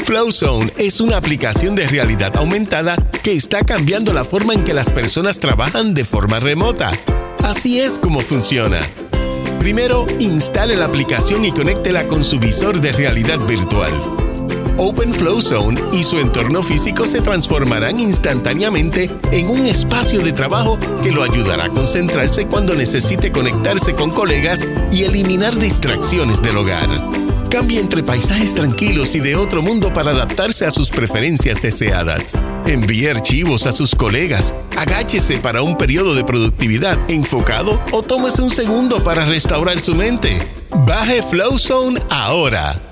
FlowZone es una aplicación de realidad aumentada que está cambiando la forma en que las personas trabajan de forma remota. Así es como funciona. Primero, instale la aplicación y conéctela con su visor de realidad virtual. Open FlowZone y su entorno físico se transformarán instantáneamente en un espacio de trabajo que lo ayudará a concentrarse cuando necesite conectarse con colegas y eliminar distracciones del hogar. Cambie entre paisajes tranquilos y de otro mundo para adaptarse a sus preferencias deseadas. Envíe archivos a sus colegas, agáchese para un periodo de productividad enfocado o tómese un segundo para restaurar su mente. Baje FlowZone ahora.